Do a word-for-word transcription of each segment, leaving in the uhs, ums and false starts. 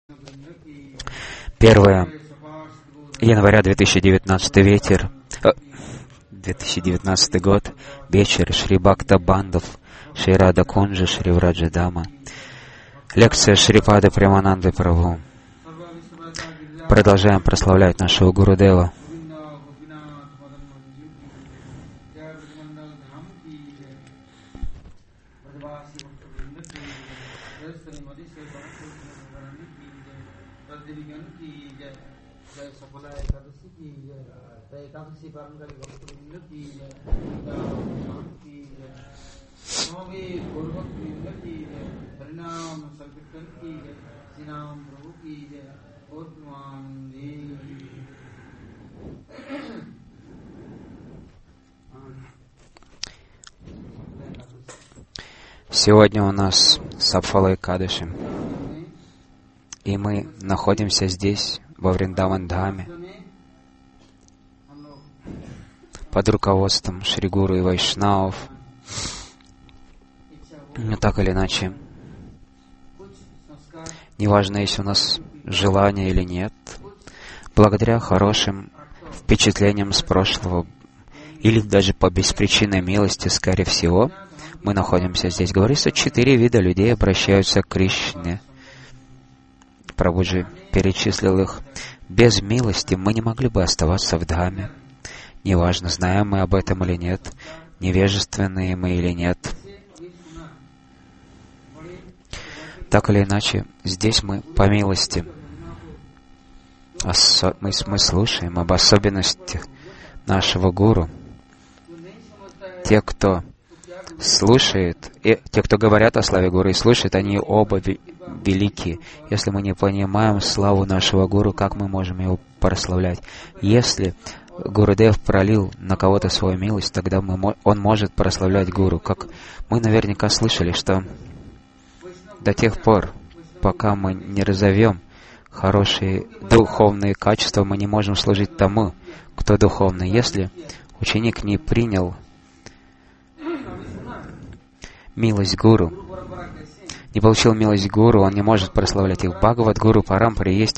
первое января две тысячи девятнадцатый ветер, э, две тысячи девятнадцатый год, вечер, Шри Бхакта Бандав, Шри Рада Кунджа, Шри Враджа Дама. Лекция Шрипады Премананды Прабху. Продолжаем прославлять нашего Гурудева. Сегодня у нас Сапфала Экадаши, и мы находимся здесь, во Вриндаван-Дхаме, под руководством Шри Гуру и Вайшнавов. Но так или иначе, неважно, есть у нас желание или нет, благодаря хорошим впечатлениям с прошлого, или даже по беспричинной милости, скорее всего, мы находимся здесь. Говорится, четыре вида людей обращаются к Кришне. Прабхуджи перечислил их. Без милости мы не могли бы оставаться в Дхаме. Неважно, знаем мы об этом или нет, невежественные мы или нет. Так или иначе, здесь мы по милости. Осо- мы, мы слушаем об особенностях нашего Гуру. Те, кто слушает, и те, кто говорят о славе Гуру и слушают, они оба великие. Если мы не понимаем славу нашего Гуру, как мы можем его прославлять? Если Гурудев пролил на кого-то свою милость, тогда мы, он может прославлять Гуру. Как мы наверняка слышали, что до тех пор, пока мы не разовьем хорошие духовные качества, мы не можем служить тому, кто духовный. Если ученик не принял милость Гуру, не получил милость Гуру, он не может прославлять их. Бхагават Гуру Парампаре есть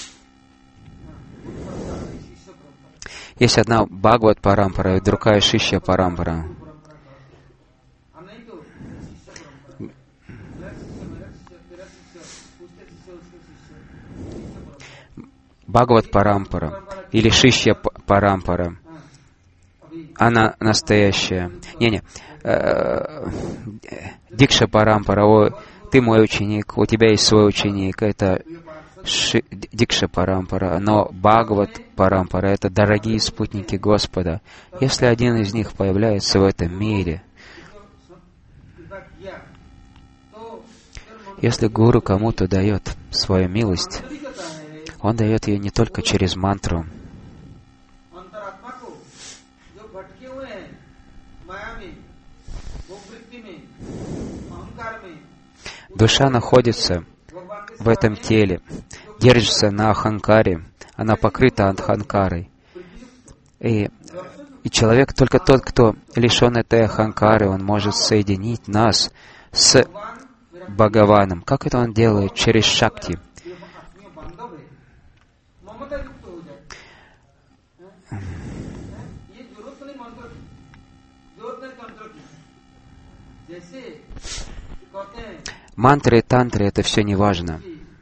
есть одна Бхагават Парампара и другая Шишья Парампара. Бхагават Парампара или Шишья Парампара, она настоящая. Не-не. Дикша Парампара, о, ты мой ученик, у тебя есть свой ученик, это Ши, Дикша Парампара, но Бхагават Парампара — это дорогие спутники Господа. Если один из них появляется в этом мире, если Гуру кому-то дает свою милость, он дает ее не только через мантру. Душа находится в этом теле, держится на аханкаре, она покрыта аханкарой. И, и человек, только тот, кто лишен этой аханкары, он может соединить нас с Бхагаваном. Как это он делает? Через шакти. Мантры и тантры — это все не важно.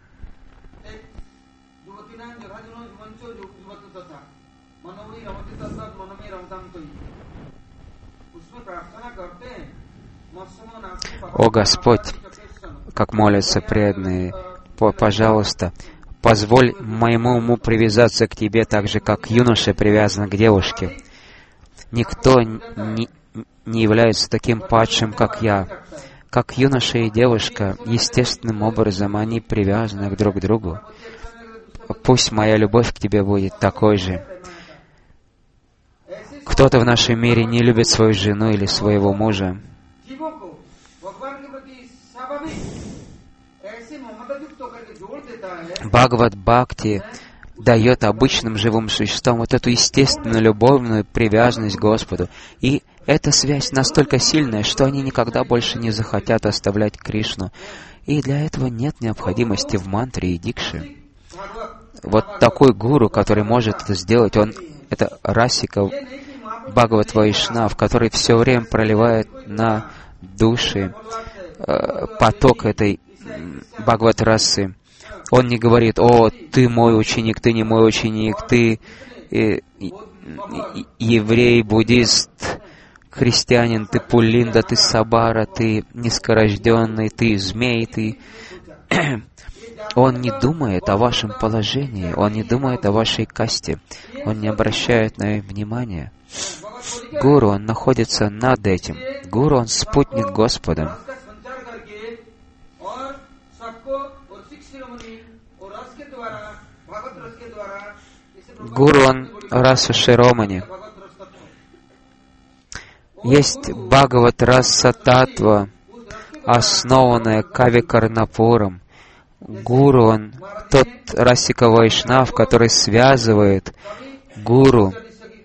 О Господь, как молятся преданные, пожалуйста, позволь моему уму привязаться к Тебе так же, как юноша привязан к девушке. Никто не, не является таким падшим, как я. Как юноша и девушка, естественным образом они привязаны друг к другу. Пусть моя любовь к Тебе будет такой же. Кто-то в нашем мире не любит свою жену или своего мужа. Бхагават Бхакти дает обычным живым существам вот эту естественную любовную привязанность к Господу. И эта связь настолько сильная, что они никогда больше не захотят оставлять Кришну. И для этого нет необходимости в мантре и дикше. Вот такой гуру, который может это сделать, он это Расика Бхагават Вайшнав, который все время проливает на души э, поток этой Бхагават расы. Он не говорит: «О, ты мой ученик, ты не мой ученик, ты э, э, еврей, буддист, христианин, ты пулинда, ты сабара, ты низкорожденный, ты змей, ты...» Он не думает о вашем положении, он не думает о вашей касте, он не обращает на это внимания. Гуру, он находится над этим. Гуру, он спутник Господа. Гуру, он раса Широмани. Есть Бхагават раса Татва, основанная Кави Карнапуром. Гуру, он тот Расика Вайшнав, который связывает гуру.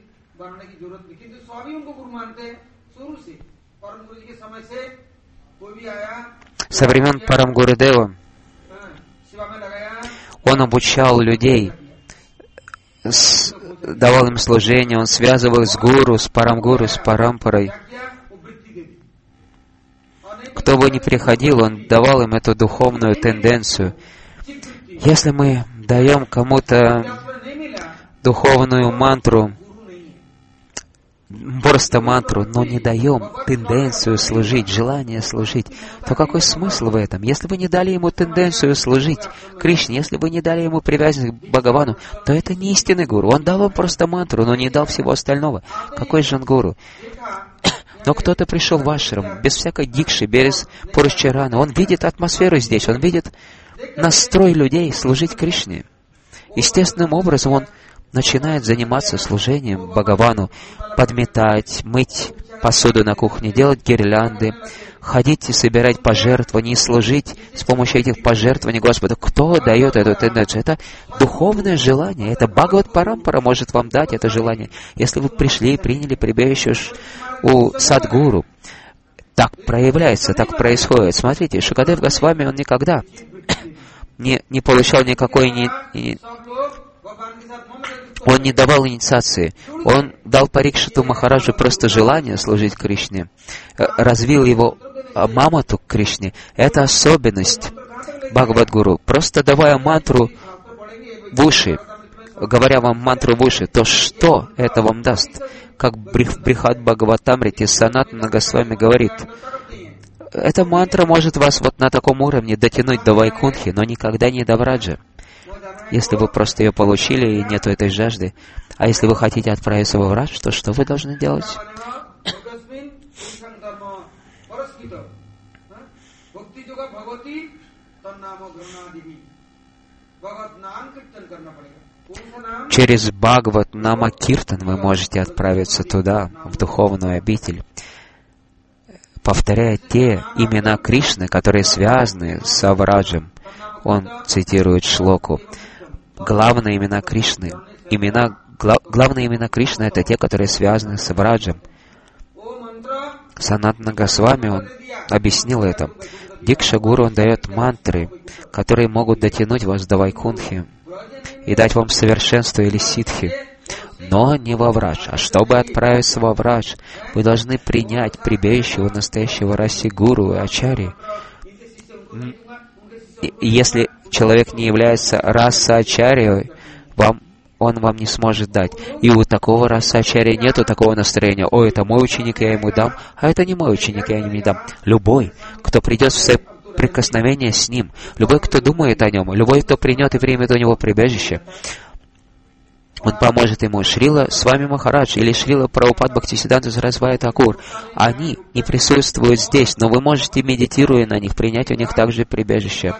Со времен Парам Гурудева он обучал людей, с, давал им служение, он связывал с гуру, с Парамгуру, с Парампарой. Кто бы ни приходил, он давал им эту духовную тенденцию. Если мы даем кому-то духовную мантру, просто мантру, но не даем тенденцию служить, желание служить, то какой смысл в этом? Если вы не дали ему тенденцию служить Кришне, если вы не дали ему привязанность к Бхагавану, то это не истинный гуру. Он дал вам просто мантру, но не дал всего остального. Какой же он гуру? Но кто-то пришел в ашрам без всякой дикши, без пурушчарана. Он видит атмосферу здесь, он видит настрой людей служить Кришне. Естественным образом он начинает заниматься служением Бхагавану, подметать, мыть посуду на кухне, делать гирлянды, ходить и собирать пожертвования, и служить с помощью этих пожертвований Господу. Кто дает эту тенденцию? Это духовное желание. Это Бхагават Парампара может вам дать это желание. Если вы пришли и приняли прибежище у Садгуру, так проявляется, так происходит. Смотрите, Шукадев Госвами, он никогда не, не получал никакой... Не, не, он не давал инициации. Он дал Парикшиту Махараджу просто желание служить Кришне. Развил его мамату к Кришне. Это особенность Бхагавад-гуру. Просто давая мантру в уши, говоря вам мантру в уши, то что это вам даст? Как Брихат Бхагаватамрите Санатана Госвами говорит, эта мантра может вас вот на таком уровне дотянуть до Вайкунхи, но никогда не до Враджа. Если вы просто ее получили и нету этой жажды. А если вы хотите отправиться во Врадж, то что вы должны делать? Через Бхагават Нама Киртан вы можете отправиться туда, в духовную обитель, повторяя те имена Кришны, которые связаны с Враджем. Он цитирует шлоку. Главные имена Кришны, имена, гла, главные имена Кришны — это те, которые связаны с Враджем. Санатана Госвами, он объяснил это. Дикша Гуру, он дает мантры, которые могут дотянуть вас до Вайкунхи и дать вам совершенство или ситхи, но не во Врадж. А чтобы отправиться во Врадж, вы должны принять прибежище у настоящего раси Гуру и Ачарьи. И если человек не является раса-ачарьей, вам, он вам не сможет дать. И у такого раса-ачарьи нету такого настроения: «О, это мой ученик, я ему дам, а это не мой ученик, я ему не дам». Любой, кто придет в соприкосновение с ним, любой, кто думает о нем, любой, кто принят и примет у него прибежище, он поможет ему. Шрила Свами Махарадж или Шрила Прабхупад Бхактисиданта Сарасвати Такур, они не присутствуют здесь, но вы можете, медитируя на них, принять у них также прибежище.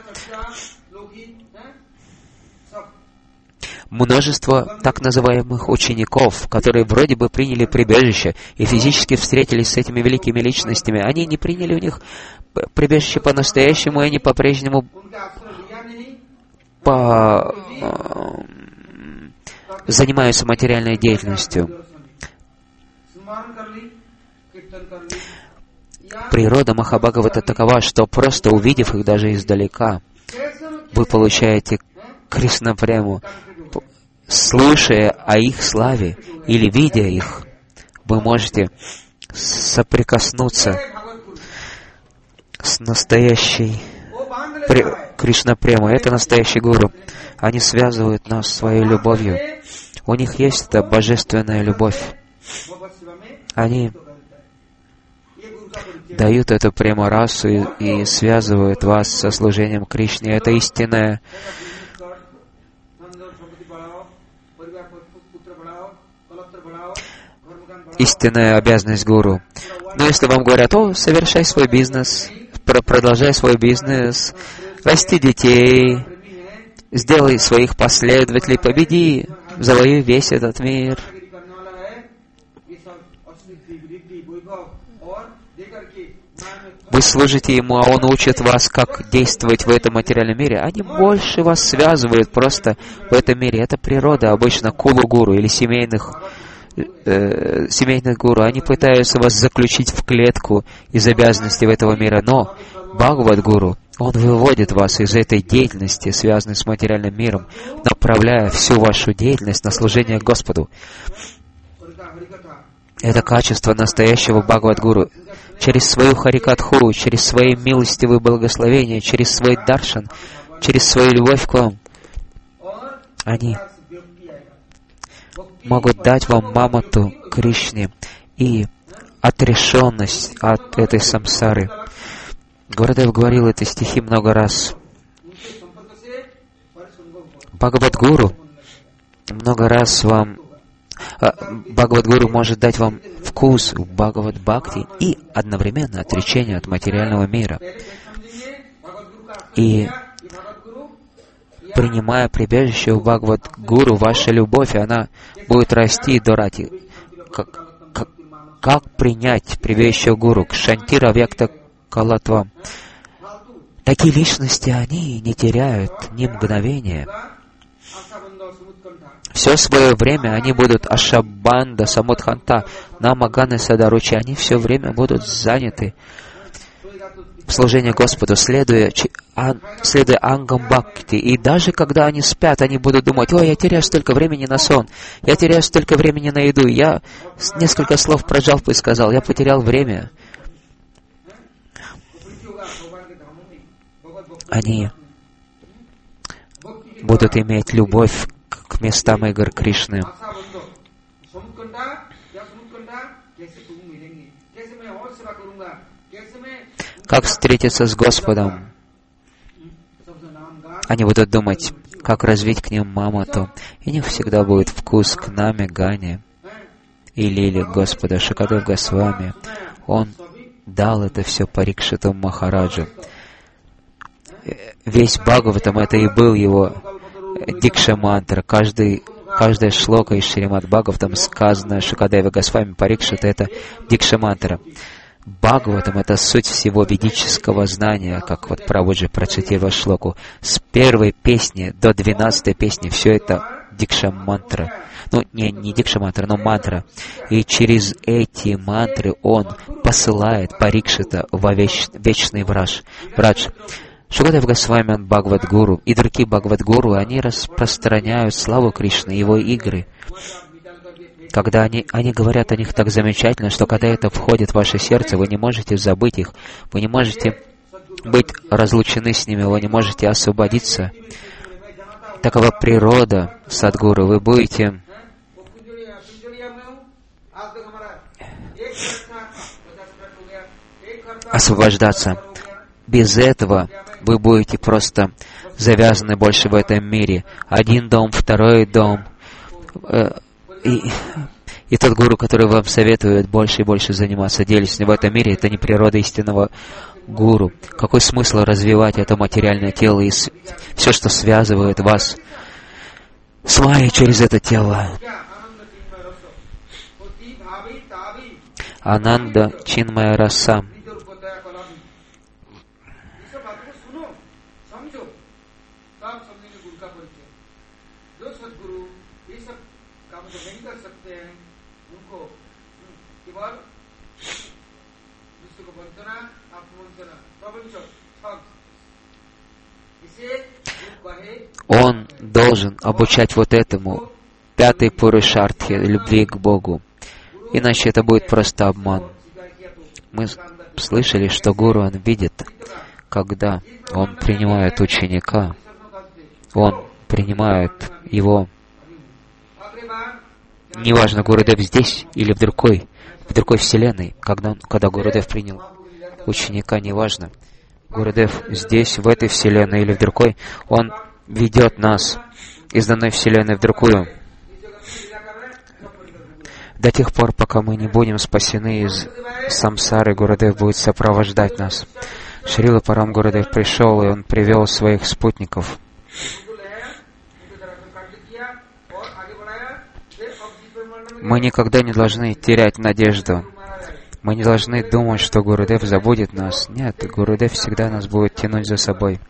Множество так называемых учеников, которые вроде бы приняли прибежище и физически встретились с этими великими личностями, они не приняли у них прибежище по-настоящему, и они по-прежнему по... занимаются материальной деятельностью. Природа Махабхагавата такова, что просто увидев их даже издалека, вы получаете Кришна Прему. Слушая о их славе или видя их, вы можете соприкоснуться с настоящей Кришна Премой. Это настоящий гуру. Они связывают нас своей любовью. У них есть эта божественная любовь. Они дают эту прему-расу и, и связывают вас со служением Кришне. Это истинная истинная обязанность гуру. Но если вам говорят: о, совершай свой бизнес, продолжай свой бизнес, расти детей, сделай своих последователей, победи, завоюй весь этот мир. Вы служите Ему, а Он учит вас, как действовать в этом материальном мире. Они больше вас связывают просто в этом мире. Это природа обычно кулу-гуру или семейных, э, семейных гуру. Они пытаются вас заключить в клетку из обязанностей этого мира. Но Бхагават-гуру, он выводит вас из этой деятельности, связанной с материальным миром, направляя всю вашу деятельность на служение Господу. Это качество настоящего Бхагават-гуру. Через свою харикатху, через свои милостивые благословения, через свой даршан, через свою любовь к вам, они могут дать вам мамату Кришне и отрешенность от этой самсары. Гурудев говорил эти стихи много раз. Бхагават-гуру много раз вам Бхагават-гуру может дать вам вкус в Бхагават-бхакти и одновременно отречение от материального мира. И принимая прибежище у Бхагават-гуру, ваша любовь, она будет расти до рати. Как, как, как принять прибежище у гуру? Кшантира векта калатва. Такие личности, они не теряют ни мгновения. Все свое время они будут Ашабанда, Самудханта, Намаганы, Садаручи. Они все время будут заняты в служении Господу, следуя, следуя Ангам Бхакти. И даже когда они спят, они будут думать: ой, я теряю столько времени на сон, я теряю столько времени на еду. Я несколько слов про джалпу сказал, я потерял время. Они будут иметь любовь к местам игр Кришны. Как встретиться с Господом? Они будут думать, как развить к ним мамату. И у них всегда будет вкус к наме, Гане и лиле Господа. Шукадев Госвами, он дал это все Парикшиту Махараджу. Весь Бхагаватам — это и был его дикша-мантра. Каждый, каждая шлока из Шримад Бхагаватам, сказанная Шукадева Госвами Парикшита, это дикша-мантра. Бхагаватам — это суть всего ведического знания, как вот Прабхуджи процитировал шлоку. С первой песни до двенадцатой песни все это дикша-мантра. Ну, не, не дикша-мантра, но мантра. И через эти мантры он посылает Парикшита во веч, вечный враж. враж. Шукадев Госвами, Бхагават-гуру и другие Бхагават-гуру, они распространяют славу Кришны, его игры. Когда они, они говорят о них так замечательно, что когда это входит в ваше сердце, вы не можете забыть их, вы не можете быть разлучены с ними, вы не можете освободиться. Такова природа Садгуру. Вы будете освобождаться. Без этого вы будете просто завязаны больше в этом мире. Один дом, второй дом. И, и тот гуру, который вам советует больше и больше заниматься деятельностью в этом мире, это не природа истинного гуру. Какой смысл развивать это материальное тело и с, все, что связывает вас с Майей через это тело? Ананда Чинмая Раса. Он должен обучать вот этому, пятой пурушартхе, любви к Богу. Иначе это будет просто обман. Мы слышали, что гуру, он видит, когда он принимает ученика, он принимает его, неважно, Гурудев здесь или в другой, в другой вселенной, когда, когда Гурудев принял ученика, неважно, Гурудев здесь, в этой вселенной или в другой, он ведет нас из данной вселенной в другую. До тех пор, пока мы не будем спасены из самсары, Гурудев будет сопровождать нас. Шрила Парам Гурудев пришел, и он привел своих спутников. Мы никогда не должны терять надежду. Мы не должны думать, что Гурудев забудет нас. Нет, Гурудев всегда нас будет тянуть за собой.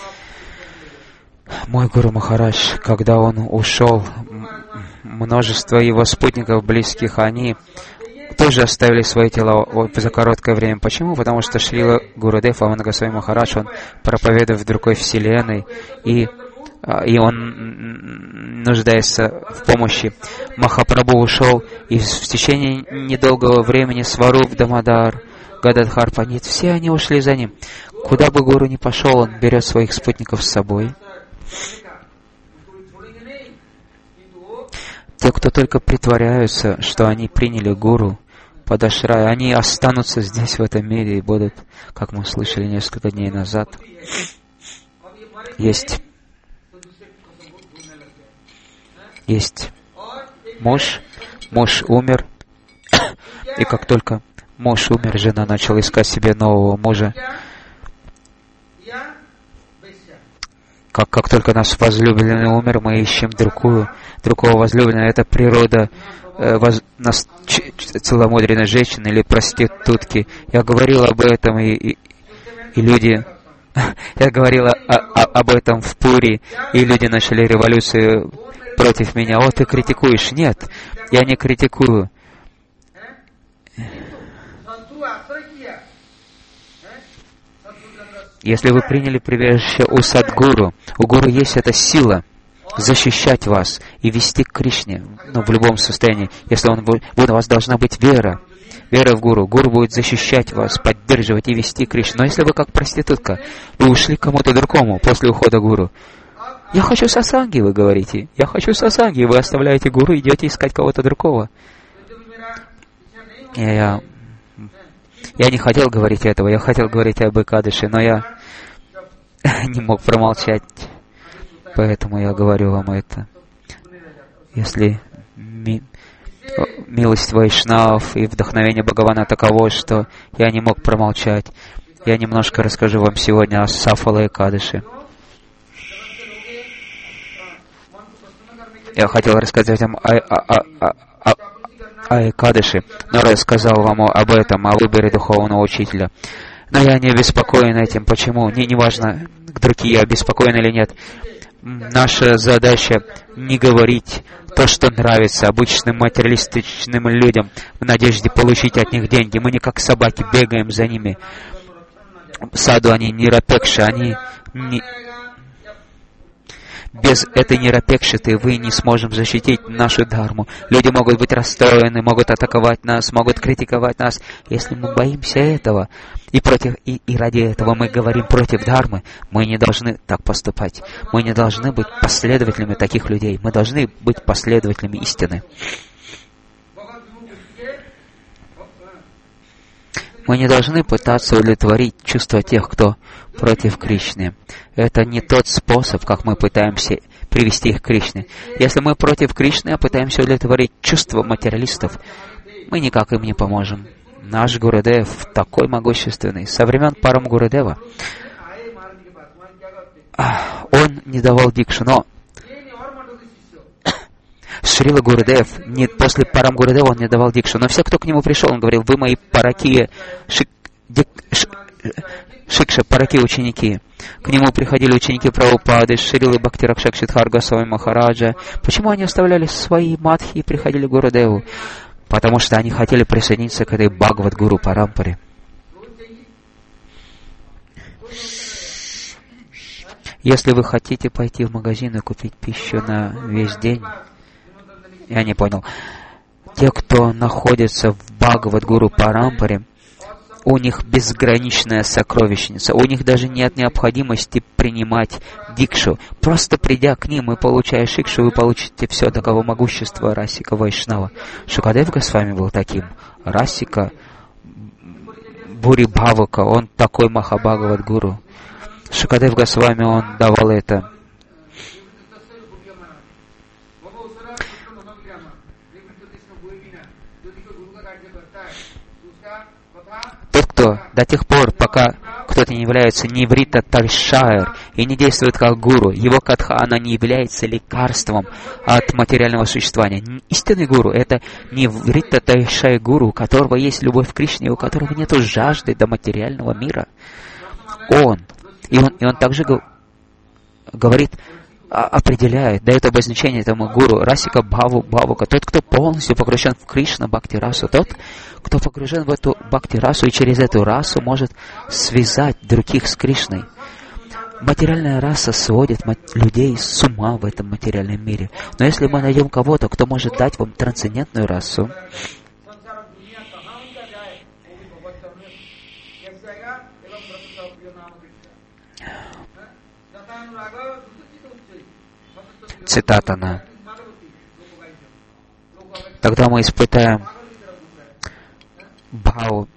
Мой Гуру Махарадж, когда он ушел, множество его спутников близких, они тоже оставили свои тела за короткое время. Почему? Потому что Шрила Гурудев Вамана Госвами Махарадж, он проповедует в другой вселенной, и, и он нуждается в помощи. Махапрабху ушел, и в течение недолгого времени Сваруп Дамодар, Гададхар Пандит, все они ушли за ним. Куда бы Гуру ни пошел, он берет своих спутников с собой. Те, кто только притворяются, что они приняли Гуру под ашрай, они останутся здесь, в этом мире, и будут, как мы слышали несколько дней назад, есть, есть муж, муж умер, и как только муж умер, жена начала искать себе нового мужа. Как, как только наш возлюбленный умер, мы ищем другую, другого возлюбленного. Это природа э, воз, нас, ч, целомудренной женщины или проститутки. Я говорил об этом, и, и, и люди... Я говорил о, о, об этом в Пури, и люди начали революцию против меня. О, ты критикуешь? Нет, я не критикую. Если вы приняли прибежище у Садгуру, у Гуру есть эта сила защищать вас и вести к Кришне, ну, в любом состоянии. Если он будет, у вас должна быть вера, вера в Гуру. Гуру будет защищать вас, поддерживать и вести к Кришне. Но если вы как проститутка, вы ушли к кому-то другому после ухода Гуру. Я хочу сасанги, вы говорите. Я хочу сасанги. Вы оставляете Гуру, идете искать кого-то другого. Я, я, я не хотел говорить этого, я хотел говорить об Экадаши, но я не мог промолчать. Поэтому я говорю вам это. Если ми, милость Вайшнав и вдохновение Бхагавана таково, что я не мог промолчать, я немножко расскажу вам сегодня о Сафала Экадаши. Я хотел рассказать вам о, о, о, о, о Экадаши, но рассказал вам об этом, о выборе духовного учителя. Но я не обеспокоен этим. Почему? Не, не важно, другие обеспокоены или нет. Наша задача не говорить то, что нравится обычным материалистичным людям в надежде получить от них деньги. Мы не как собаки бегаем за ними. Саду они нирапекши, они не... Без этой нирапекшиты вы не сможем защитить нашу дхарму. Люди могут быть расстроены, могут атаковать нас, могут критиковать нас. Если мы боимся этого, и, против, и, и ради этого мы говорим против дхармы, мы не должны так поступать. Мы не должны быть последователями таких людей. Мы должны быть последователями истины. Мы не должны пытаться удовлетворить чувства тех, кто против Кришны. Это не тот способ, как мы пытаемся привести их к Кришне. Если мы против Кришны, а пытаемся удовлетворить чувства материалистов, мы никак им не поможем. Наш Гурудев такой могущественный. Со времен Парам Гурудева он не давал дикшу, но Шрила Гурудев, не, после Парам Гурудева он не давал дикшу, но все, кто к нему пришел, он говорил: вы мои параки, шик, дик, ш, шикша, параки ученики. К нему приходили ученики Прабхупады, Шрилы Бхакти Ракшакшидхар Госвами Махараджа. Почему они оставляли свои мадхи и приходили к Гурудеву? Потому что они хотели присоединиться к этой Бхагават Гуру Парампаре. Если вы хотите пойти в магазин и купить пищу на весь день, я не понял. Те, кто находится в Бхагавад-гуру Парампаре, у них безграничная сокровищница. У них даже нет необходимости принимать дикшу. Просто придя к ним и получая шикшу, вы получите все такого могущества Расика Вайшнава. Шукадев Госвами был таким. Расика Бури Бхавака, он такой Махабхагавад-гуру. Шукадев Госвами, он давал это. Тот, кто до тех пор, пока кто-то не является Ниврита Тальшайр и не действует как гуру, его катха, она не является лекарством от материального существования. Истинный гуру — это Ниврита Тальшайр гуру, у которого есть любовь к Кришне, у которого нет жажды до материального мира. Он, и он, и он также говорит, определяет, дает обозначение этому гуру Расика Бхаву Бхавука, тот, кто полностью погружен в Кришна Бхакти расу, тот, кто погружен в эту Бхакти расу и через эту расу может связать других с Кришной. Материальная раса сводит людей с ума в этом материальном мире. Но если мы найдем кого-то, кто может дать вам трансцендентную расу, цитата на тогда мы испытаем бхаву.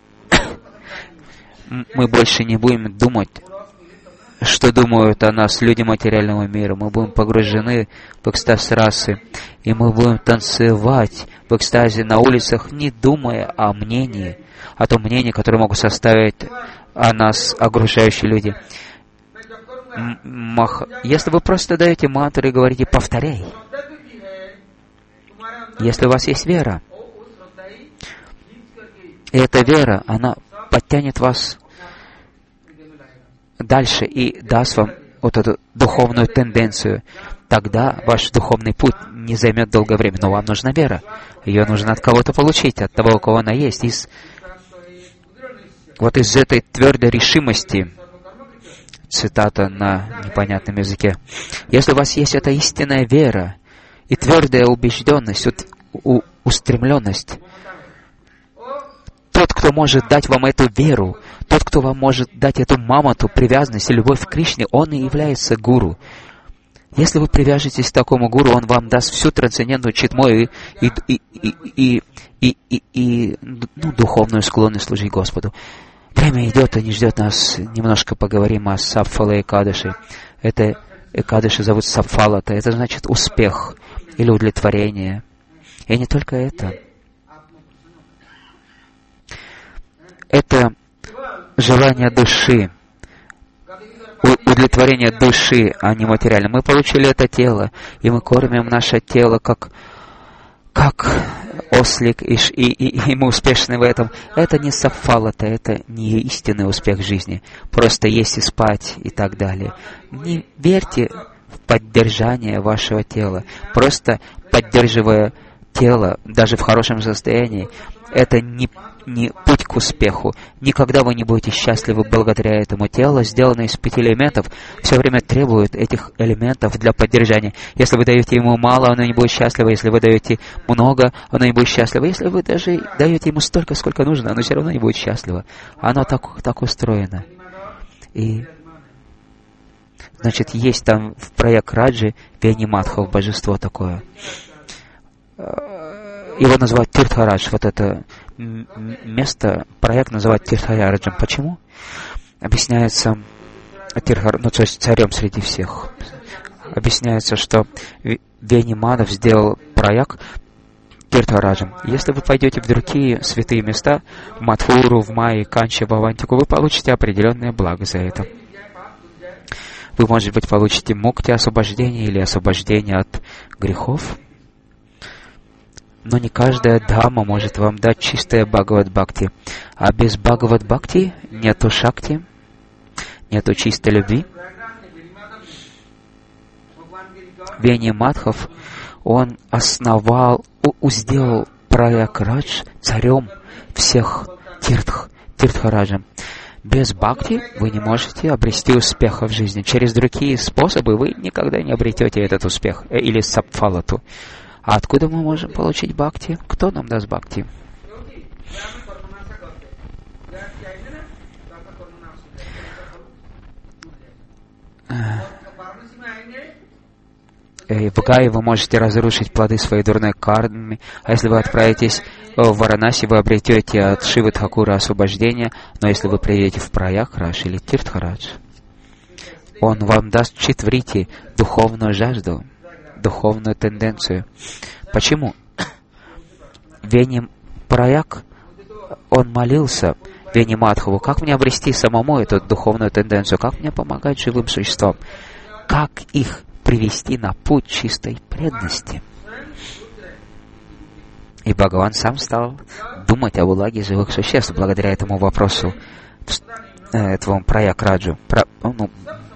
Мы больше не будем думать, что думают о нас люди материального мира. Мы будем погружены в экстаз расы, и мы будем танцевать в экстазе на улицах, не думая о мнении, о том мнении, которое могут составить о нас окружающие люди. Мах... Если вы просто даете мантру и говорите «повторяй», если у вас есть вера, и эта вера, она подтянет вас дальше и даст вам вот эту духовную тенденцию, тогда ваш духовный путь не займет долгое время. Но вам нужна вера. Ее нужно от кого-то получить, от того, у кого она есть. Из... Вот из этой твердой решимости, цитата на непонятном языке, если у вас есть эта истинная вера и твердая убежденность, у, устремленность, тот, кто может дать вам эту веру, тот, кто вам может дать эту мамату, привязанность и любовь к Кришне, он и является гуру. Если вы привяжетесь к такому гуру, он вам даст всю трансцендентную читму и, и, и, и, и, и, и ну, духовную склонность служить Господу. Время идет и не ждет нас. Немножко поговорим о Сапфала Экадаши. Это Экадаши зовут Сапфалата. Это значит успех или удовлетворение. И не только это. Это желание души, удовлетворение души, а не материально. Мы получили это тело, и мы кормим наше тело как, как ослик, и, и, и, и мы успешны в этом. Это не сапфалата, это не истинный успех жизни. Просто есть и спать и так далее. Не верьте в поддержание вашего тела. Просто поддерживая тело, даже в хорошем состоянии, это не, не путь к успеху. Никогда вы не будете счастливы благодаря этому. Тело, сделанное из пяти элементов, все время требует этих элементов для поддержания. Если вы даете ему мало, оно не будет счастливо. Если вы даете много, оно не будет счастливо. Если вы даже даете ему столько, сколько нужно, оно все равно не будет счастливо. Оно так, так устроено. И значит, есть там в Праякраджи Венимадхов, божество такое. Его называют Тиртхарадж. Вот это место, проект называют Тиртхараджем. Почему? Объясняется Тиртхар, ну, то есть царем среди всех. Объясняется, что Венимадов сделал проект Тиртхараджем. Если вы пойдете в другие святые места, в Мадхуру, в Майи, Канчи, в Авантику, вы получите определенное благо за это. Вы, может быть, получите мукти, освобождение или освобождение от грехов. Но не каждая дама может вам дать чистое Бхагавад-бхакти. А без Бхагавад-бхакти нету шакти, нету чистой любви. Венимадхов, он основал, у, сделал Праякрадж царем всех тиртх, Тиртхараджем. Без бхакти вы не можете обрести успеха в жизни. Через другие способы вы никогда не обретете этот успех, э, или сапфалату. А откуда мы можем получить бхакти? Кто нам даст бхакти? В Гае вы можете разрушить плоды своей дурной кармы, а если вы отправитесь в Варанаси, вы обретете от Шивы Тхакура освобождение, но если вы приедете в Праяградж или Тиртхарадж, он вам даст читврити, духовную жажду, духовную тенденцию. Почему? Вени Праяг, он молился Вени Мадхаву, как мне обрести самому эту духовную тенденцию, как мне помогать живым существам, как их привести на путь чистой преданности. И Бхагаван сам стал думать о благе живых существ благодаря этому вопросу, этому Праяграджу. Про, ну,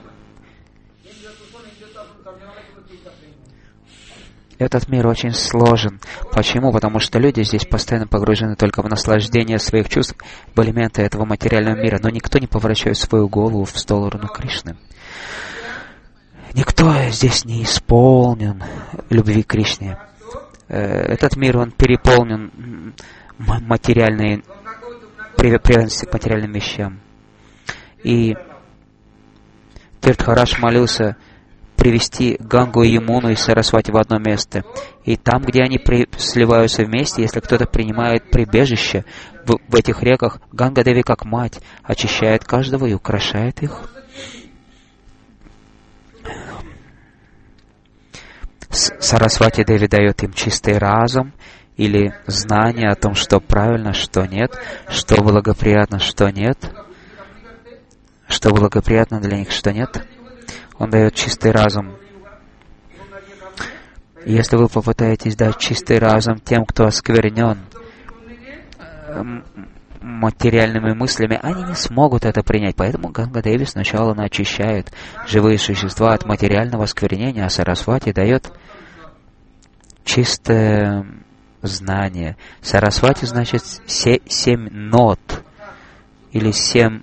этот мир очень сложен. Почему? Потому что люди здесь постоянно погружены только в наслаждение своих чувств, в элементы этого материального мира, но никто не поворачивает свою голову в сторону Кришны. Никто здесь не исполнен любви к Кришне. Этот мир, он переполнен материальной преданностью к материальным вещам. И Тиртхарадж молился привести Гангу и Ямуну и Сарасвати в одно место. И там, где они при... сливаются вместе, если кто-то принимает прибежище в, в этих реках, Ганга Деви, как мать, очищает каждого и украшает их. Сарасвати Деви дает им чистый разум или знание о том, что правильно, что нет, что благоприятно, что нет, что благоприятно для них, что нет. Он дает чистый разум. Если вы попытаетесь дать чистый разум тем, кто осквернен материальными мыслями, они не смогут это принять. Поэтому Ганга Деви сначала она очищает живые существа от материального осквернения, а Сарасвати дает чистое знание. Сарасвати значит се- семь нот, или семь...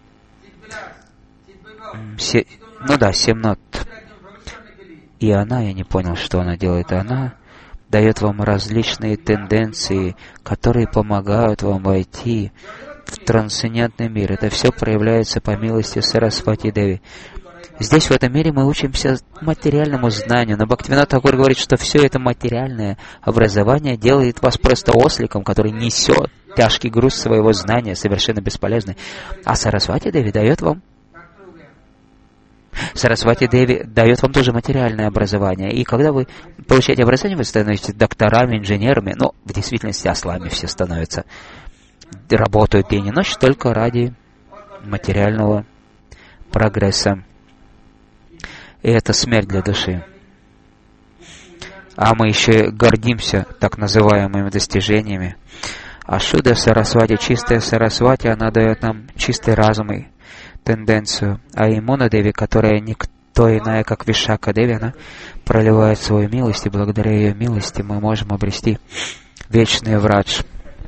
Се, ну да, семь нот. И она, я не понял, что она делает, она дает вам различные тенденции, которые помогают вам войти в трансцендентный мир. Это все проявляется по милости Сарасвати Деви. Здесь, в этом мире, мы учимся материальному знанию, но Бхактивинода Тхакур говорит, что все это материальное образование делает вас просто осликом, который несет тяжкий груз своего знания, совершенно бесполезный. А Сарасвати Деви дает вам Сарасвати Деви дает вам тоже материальное образование. И когда вы получаете образование, вы становитесь докторами, инженерами, но в действительности ослами все становятся. Работают день и ночь только ради материального прогресса. И это смерть для души. А мы еще гордимся так называемыми достижениями. А Шуда Сарасвати, чистая Сарасвати, она дает нам чистый разум и тенденцию. А Ямуна Деви, которая никто иная, как Вишака Деви, она проливает свою милость, и благодаря ее милости мы можем обрести вечный врадж.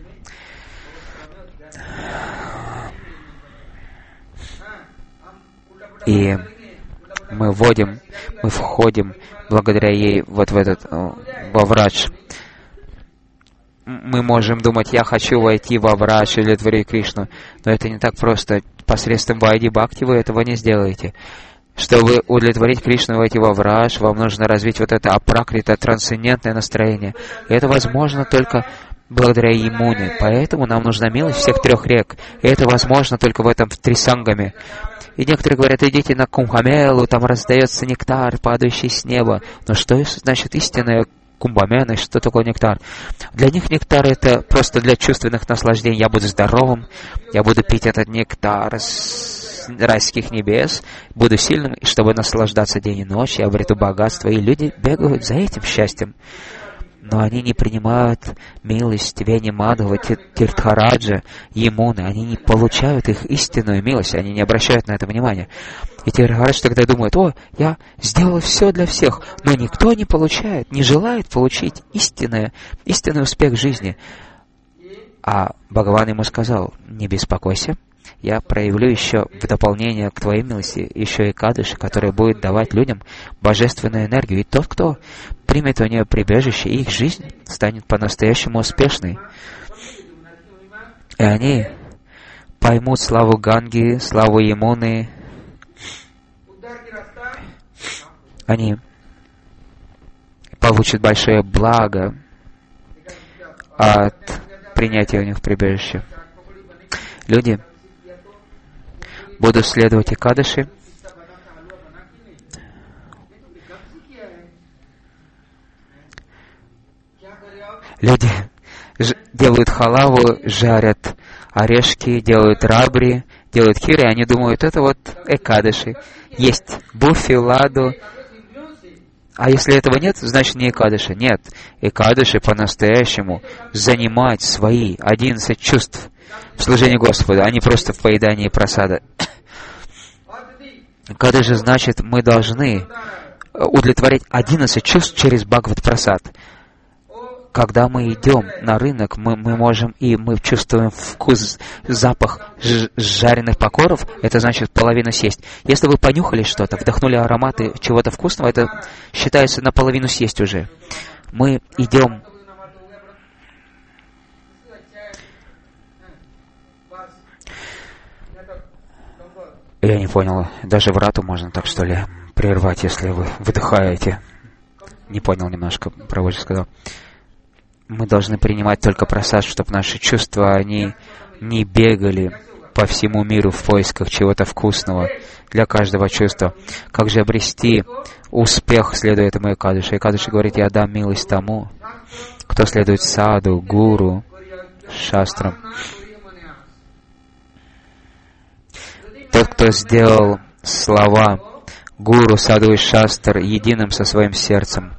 И мы вводим, мы входим благодаря ей вот в этот, во врадж. Мы можем думать, я хочу войти во врадж или удовлетворить Кришну, но это не так просто. Посредством Вайди Бхакти вы этого не сделаете. Чтобы удовлетворить Кришну и войти во врадж, вам нужно развить вот это апракрита, трансцендентное настроение. И это возможно только благодаря Ямуне. Поэтому нам нужна милость всех трех рек. И это возможно только в этом в Трисангаме. И некоторые говорят, идите на Кумбхамелу, там раздается нектар, падающий с неба. Но что значит истинная Кумбхамела, что такое нектар? Для них нектар — это просто для чувственных наслаждений. Я буду здоровым, я буду пить этот нектар с райских небес, буду сильным, чтобы наслаждаться день и ночь, я обрету богатство. И люди бегают за этим счастьем. Но они не принимают милость Вени Мадхава, Тиртхараджа, Ямуны. Они не получают их истинную милость, они не обращают на это внимания. И Тиртхарадж тогда думает, о, я сделал все для всех, но никто не получает, не желает получить истинное, истинный успех жизни. А Бхагаван ему сказал, не беспокойся, я проявлю еще в дополнение к Твоей милости еще и Кадыши, который будет давать людям божественную энергию. И тот, кто примет у нее прибежище, их жизнь станет по-настоящему успешной. И они поймут славу Ганги, славу Ямуны. Они получат большое благо от принятия у них прибежища. Люди будут следовать Экадаши. Люди ж- делают халаву, жарят орешки, делают рабри, делают хири, они думают, это вот Экадаши. Есть буфи, ладу. А если этого нет, значит не Экадаши. Нет, Экадаши по-настоящему занимать свои одиннадцать чувств в служении Господу, а не просто в поедании прасада. Экадаши значит, мы должны удовлетворять одиннадцать чувств через Бхагават Прасад. Когда мы идем на рынок, мы, мы можем и мы чувствуем вкус, запах ж, жареных покоров, это значит половину съесть. Если вы понюхали что-то, вдохнули ароматы чего-то вкусного, это считается наполовину съесть уже. Мы идем... Я не понял, даже врату можно так, что ли, прервать, если вы выдыхаете. Не понял немножко, проводчик сказал. Мы должны принимать только прасад, чтобы наши чувства, они не бегали по всему миру в поисках чего-то вкусного для каждого чувства. Как же обрести успех, следуя этому Экадаши? Экадаши говорит, я дам милость тому, кто следует саду, гуру, шастрам. Тот, кто сделал слова гуру, саду и шастр единым со своим сердцем,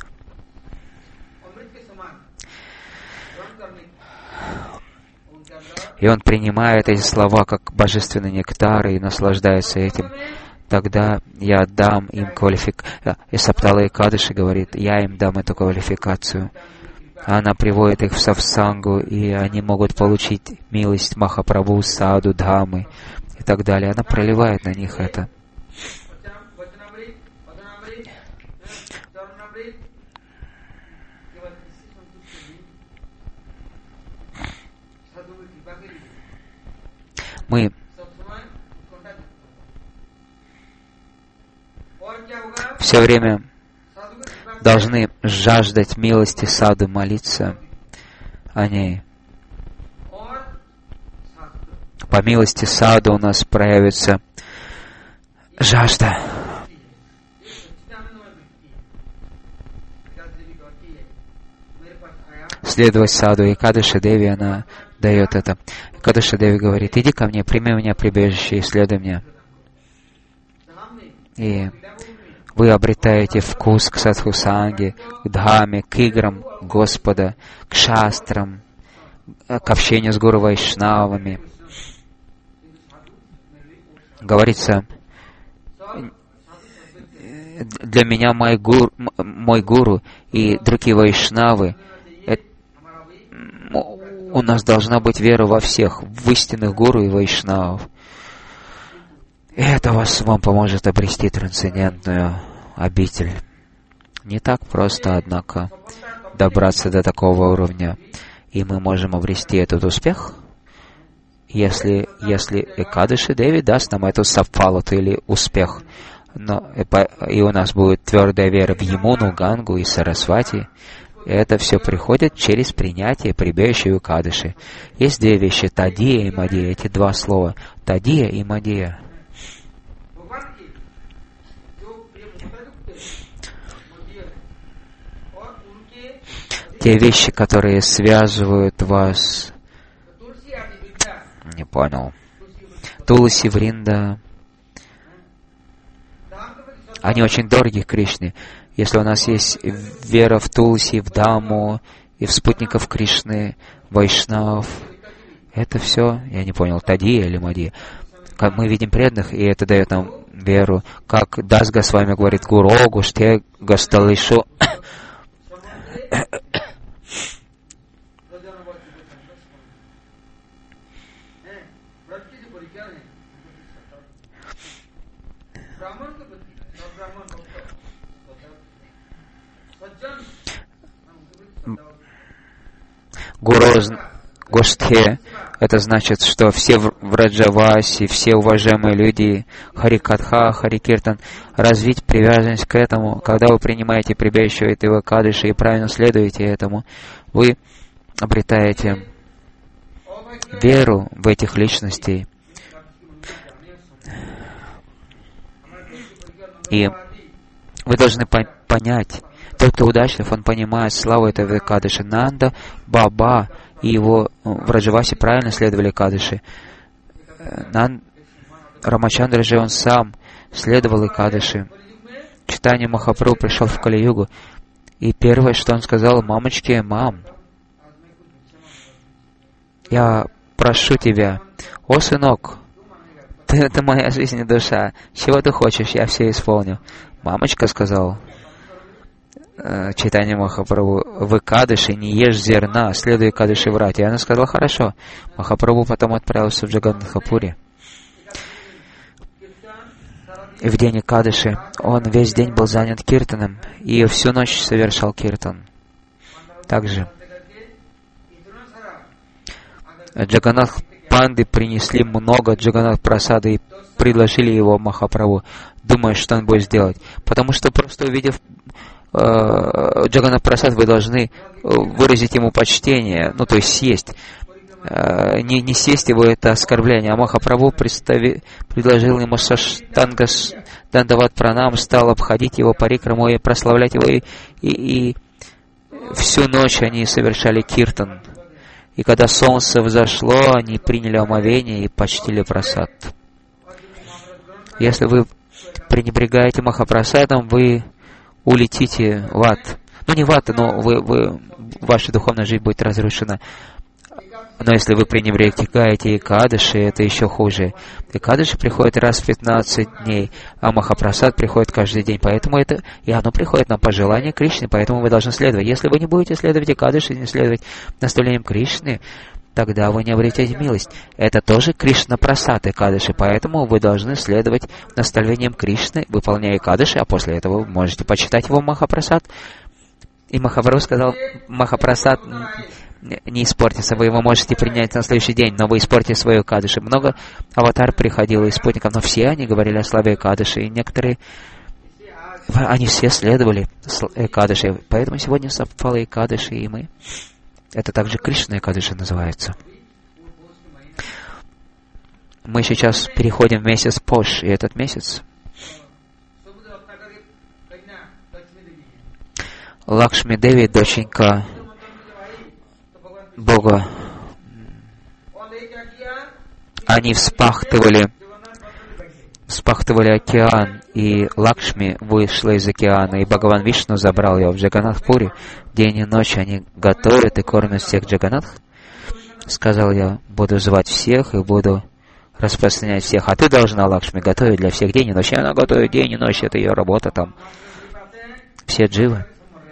и он принимает эти слова как божественный нектар и наслаждается этим, тогда я дам им квалификацию. И Саптала Экадаши говорит, я им дам эту квалификацию. Она приводит их в савсангу, и они могут получить милость Махапрабху, Саду, Дхамы и так далее. Она проливает на них это. Мы все время должны жаждать милости саду, молиться о ней. По милости саду у нас проявится жажда. Следовать саду. И Экадаши Деви, она дает это. Экадаши Деви говорит, иди ко мне, прими меня прибежище и следуй мне. И вы обретаете вкус к садхусанге, к дхаме, к играм Господа, к шастрам, к общению с гуру вайшнавами. Говорится, для меня мой гуру, мой гуру и другие вайшнавы, это, у нас должна быть вера во всех, в истинных гуру и вайшнавов. И это вас, вам поможет обрести трансцендентную обитель. Не так просто, однако, добраться до такого уровня. И мы можем обрести этот успех, если, если Экадаши Деви даст нам эту сапфалату или успех. Но и у нас будет твердая вера в Ямуну, Гангу и Сарасвати. И это все приходит через принятие прибежища Экадаши. Есть две вещи, Тадия и Мадия. Эти два слова, Тадия и Мадия. Те вещи, которые связывают вас... Не понял. Туласи, Вринда. Они очень дороги Кришне. Если у нас есть вера в Туласи, в Даму, и в спутников Кришны, Вайшнав, это все, я не понял, Тадия или Мадия. Мы видим преданных, и это дает нам веру. Как Дасга с вами говорит, Гуру, Гуште, Гасталишу. Гуру Гоштхе, это значит, что все в Раджавасе, все уважаемые люди, Харикатха, Харикиртан, развить привязанность к этому. Когда вы принимаете прибежище этого Кадыши и правильно следуете этому, вы обретаете веру в этих личностей. И вы должны по- понять, тот, кто удачлив, он понимает славу этого Кадыши. Нанда, Баба и его в Раджавасе правильно следовали Кадыши. Нан... Рамачандра же он сам следовал и Кадыши. Чайтанья Махапрабху пришел в Кали-югу, и первое, что он сказал: мамочке, мам, я прошу тебя, о сынок, ты, это моя жизнь и душа, чего ты хочешь, я все исполню. Мамочка сказала Чайтанья Махапрабху: вы Кадыши, не ешь зерна, следуй Кадыши врать. И она сказала: хорошо. Махапрабху потом отправился в Джаганнатхапури. И в день Кадыши он весь день был занят киртаном и всю ночь совершал киртан. Также Джаганнатх панды принесли много Джаганнатх прасада и предложили его Махапрабху, думая, что он будет сделать. Потому что просто увидев Джаганнатх прасад, вы должны выразить ему почтение, ну то есть съесть. Не, не съесть его — это оскорбление. А Махапрабху представи, предложил ему саштанга дандават пранам, стал обходить его парикраму и прославлять его. И, и, и всю ночь они совершали киртан. И когда солнце взошло, они приняли омовение и почтили прасад. Если вы пренебрегаете Махапрасадом, вы улетите в ад. Ну, не в ад, но вы, вы, ваша духовная жизнь будет разрушена. Но если вы пренебрегаете Экадаши, это еще хуже. Экадаши приходит раз в пятнадцать дней, а Махапрасад приходит каждый день. Поэтому это, и оно приходит на пожелание Кришны, поэтому вы должны следовать. Если вы не будете следовать Экадаши, не следовать наставлениям Кришны, тогда вы не обретете милость. Это тоже Кришна Прасад Экадаши, поэтому вы должны следовать наставлениям Кришны, выполняя Экадаши, а после этого вы можете почитать его Махапрасад. И Махапрабху сказал: Махапрасад не испортится, вы его можете принять на следующий день, но вы испортите свою Экадаши. Много аватар приходило из спутников, но все они говорили о славе Экадаши, и некоторые, они все следовали Экадаши. Поэтому сегодня совпало Экадаши, и мы. Это также Кришна Экадаши называется. Мы сейчас переходим в месяц Пош, и этот месяц Лакшми Деви, доченька Бога, они вспахтывали, вспахтывали океан, и Лакшми вышла из океана, и Бхагаван Вишну забрал ее в Джаганнатхпури. День и ночь они готовят и кормят всех Джаганнатх. Сказал я: буду звать всех и буду распространять всех, а ты должна, Лакшми, готовить для всех день и ночь. И она готовит день и ночь, это ее работа там. Все дживы.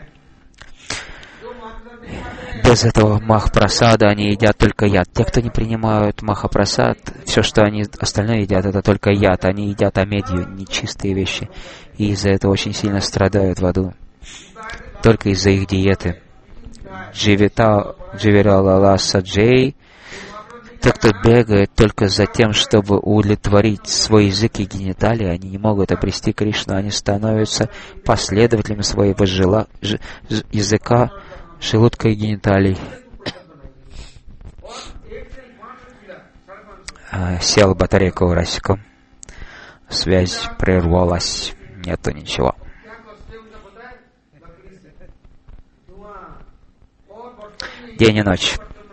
Без этого Махапрасада они едят только яд. Те, кто не принимают Махапрасад, все, что они остальное едят, это только яд. Они едят амедию, нечистые вещи. И из-за этого очень сильно страдают в аду. Только из-за их диеты. Дживита, Дживиралала Саджей. Те, кто бегает только за тем, чтобы удовлетворить свой язык и гениталии, они не могут обрести Кришну. Они становятся последователями своего жила, ж, ж, языка, желудка и гениталий. А, села батарейка у Расика. Связь прервалась. Нету ничего. День и ночь.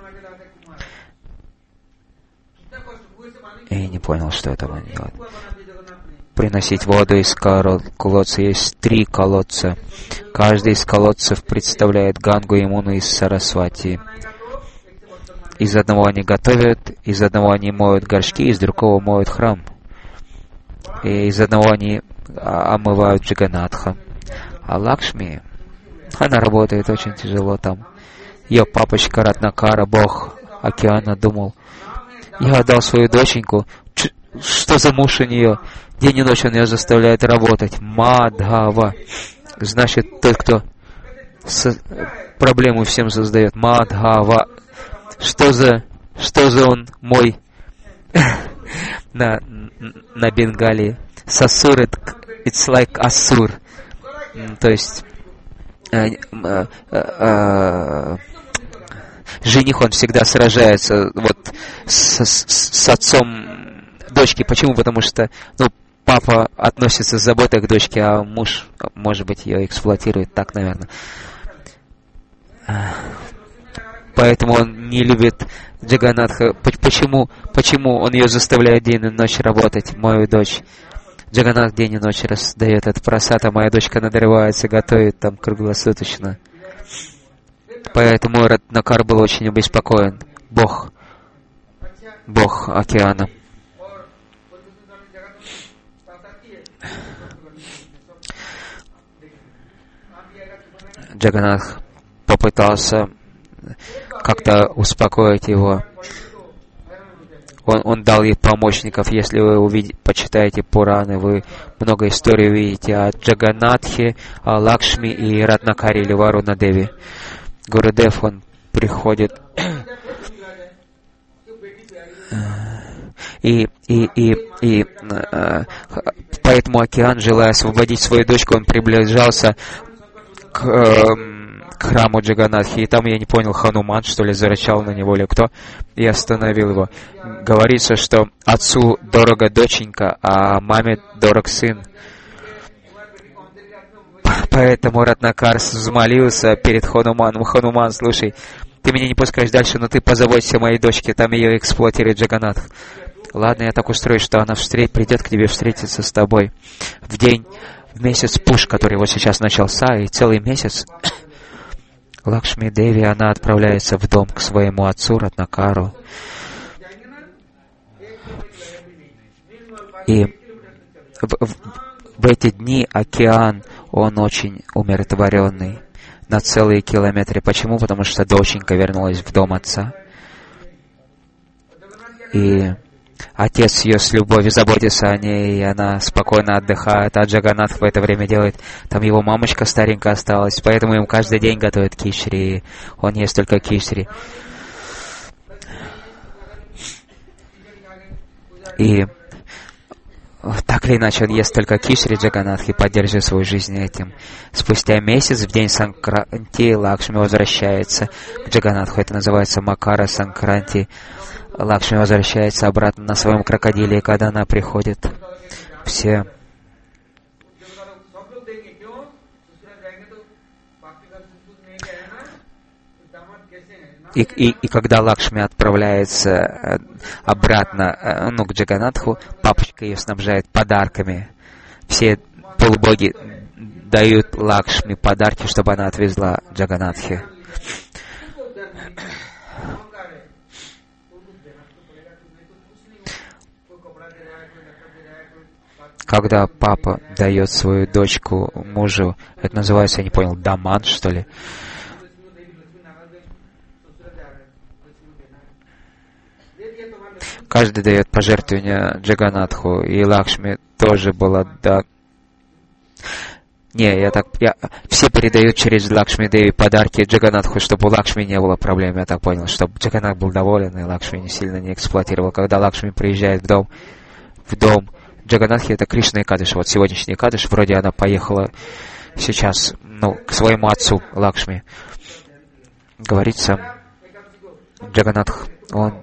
И не понял, что это надо делать. Приносить воду из колодца. Есть три колодца. Каждый из колодцев представляет Гангу, Ямуну и Сарасвати. Из одного они готовят, из одного они моют горшки, из другого моют храм. И из одного они омывают Джаганнатха. А Лакшми, она работает очень тяжело там. Ее папочка Ратнакара, бог океана, думал: я отдал свою доченьку, Ч- что за муж у нее? День и ночь он ее заставляет работать. Мадхава. Значит, тот, кто С... Проблему всем создает. Мадхава. Что за... Что за он мой... на, на Бенгалии. Сасур, it's like Асур. То есть... Э, э, э, жених, он всегда сражается вот с, с, с отцом дочки. Почему? Потому что, ну, папа относится с заботой к дочке, а муж, может быть, ее эксплуатирует. Так, наверное. Поэтому он не любит Джаганатха. Почему, почему он ее заставляет день и ночь работать, мою дочь? Джаганат день и ночь раздает этот просад, а моя дочка надрывается, готовит там круглосуточно. Поэтому Ратнакар был очень обеспокоен. Бог, Бог океана. Джаганат попытался как-то успокоить его. Он, он дал ей помощников. Если вы увидите, почитаете Пураны, вы много историй увидите о Джаганатхе, о Лакшми и Ратнакаре или Варуна Деви. Гурудев, он приходит и, и, и, и э, поэтому океан, желая освободить свою дочку, он приближался к, э, к храму Джаганатхи, и там, я не понял, Хануман, что ли, зарычал на него или кто, и остановил его. Говорится, что отцу дорого доченька, а маме дорог сын. Поэтому Ратнакар взмолился перед Хануманом: Хануман, слушай, ты меня не пускаешь дальше, но ты позаботься о моей дочке, там ее эксплуатирует Джаганатх. Ладно, я так устрою, что она встретит, придет к тебе встретиться с тобой в день, в месяц Пуш, который вот сейчас начался, и целый месяц Лакшми Деви, она отправляется в дом к своему отцу Ратнакару. И в, в, в эти дни океан, он очень умиротворенный на целые километры. Почему? Потому что доченька вернулась в дом отца. И отец ее с любовью заботится о ней, и она спокойно отдыхает, а Джаганатх в это время делает... Там его мамочка старенькая осталась, поэтому ему каждый день готовят кичри, он ест только кичри. И так или иначе, он ест только кичри Джаганатх и поддерживает свою жизнь этим. Спустя месяц, в день Санкранти, Лакшми возвращается к Джаганатху. Это называется Макара Санкранти. Лакшми возвращается обратно на своем крокодиле, и когда она приходит, все... И, и, и когда Лакшми отправляется обратно, ну, к Джаганатху, папочка ее снабжает подарками. Все полубоги дают Лакшми подарки, чтобы она отвезла Джаганатхе. Когда папа дает свою дочку мужу, это называется, я не понял, даман, что ли? Каждый дает пожертвования Джаганатху, и Лакшми тоже была, да. Не, я так, я, все передают через Лакшми Деви подарки Джаганатху, чтобы у Лакшми не было проблем, я так понял, чтобы Джаганат был доволен, и Лакшми не сильно не эксплуатировал. Когда Лакшми приезжает в дом, в дом Джаганатхи, это Кришна Экадыши, вот сегодняшний Экадыш, вроде она поехала сейчас, ну, к своему отцу Лакшми. Говорится, Джаганатх, он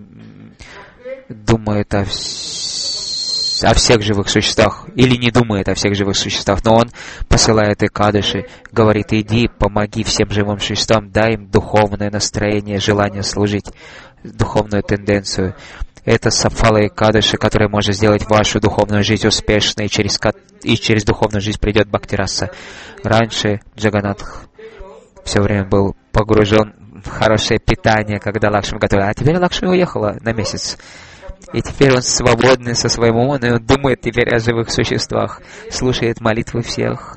думает о, вс... о всех живых существах, или не думает о всех живых существах, но он посылает Экадыши, говорит: иди, помоги всем живым существам, дай им духовное настроение, желание служить, духовную тенденцию. Это Сафала Экадыши, которая может сделать вашу духовную жизнь успешной, и через, и через духовную жизнь придет Бхактираса. Раньше Джаганатх все время был погружен в хорошее питание, когда Лакшми готовила, а теперь Лакшми уехала на месяц. И теперь он свободный со своим умом, и он думает теперь о живых существах, слушает молитвы всех,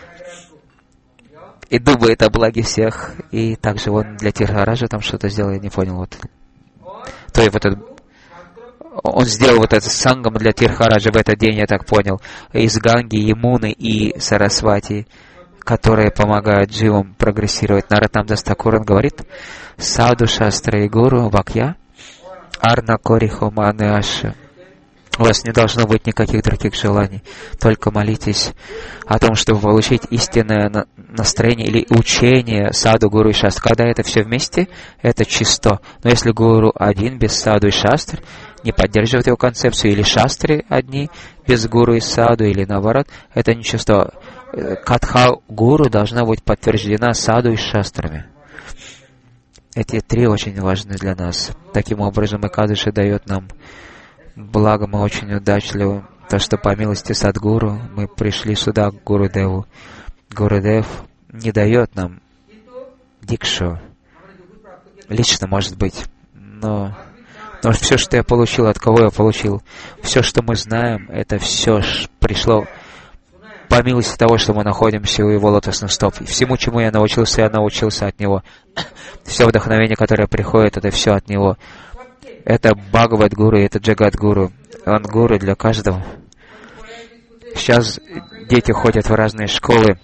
и думает о благе всех. И также он для Тирхараджа там что-то сделал, я не понял. Вот. То есть вот этот, он сделал вот этот сангам для Тирхараджа в этот день, я так понял, из Ганги, Ямуны и Сарасвати. которые помогают дживам прогрессировать. Наратам-дас Такур говорит: Саду Шастра и Гуру Вакья Арна Корихо Манеаши. У вас не должно быть никаких других желаний. Только молитесь о том, чтобы получить истинное настроение или учение саду, гуру и шастр. Когда это все вместе, это чисто. Но если гуру один без саду и шастр, не поддерживает его концепцию, или шастры одни без гуру и саду, или наоборот, это нечисто. Катха гуру должна быть подтверждена саду и шастрами. Эти три очень важны для нас. Таким образом, Экадаши дает нам благо, мы очень удачливы, то, что по милости Садгуру мы пришли сюда, к Гурудеву. Гурудев не дает нам дикшу. Лично, может быть, но, но все, что я получил, от кого я получил, все, что мы знаем, это все пришло по милости того, что мы находимся у его лотосных стоп. И всему, чему я научился, я научился от него. Все вдохновение, которое приходит, это все от него. Это Бхагавад Гуру, это Джагат Гуру. Он гуру для каждого. Сейчас дети ходят в разные школы,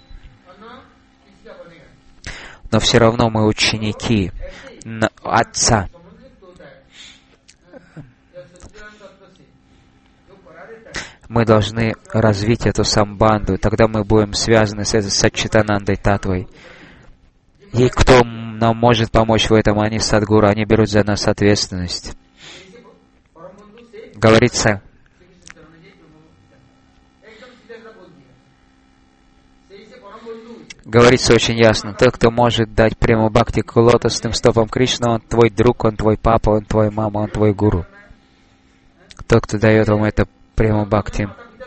но все равно мы ученики Отца. Мы должны развить эту самбанду, тогда мы будем связаны с этой Саччитанандой Татвой. И кто нам может помочь в этом, они Садгуру, они берут за нас ответственность. Говорится, говорится очень ясно, тот, кто может дать прямо бхакти к лотосным стопам Кришны, он твой друг, он твой папа, он твой мама, он твой гуру. Тот, кто дает вам это прямо бхакти.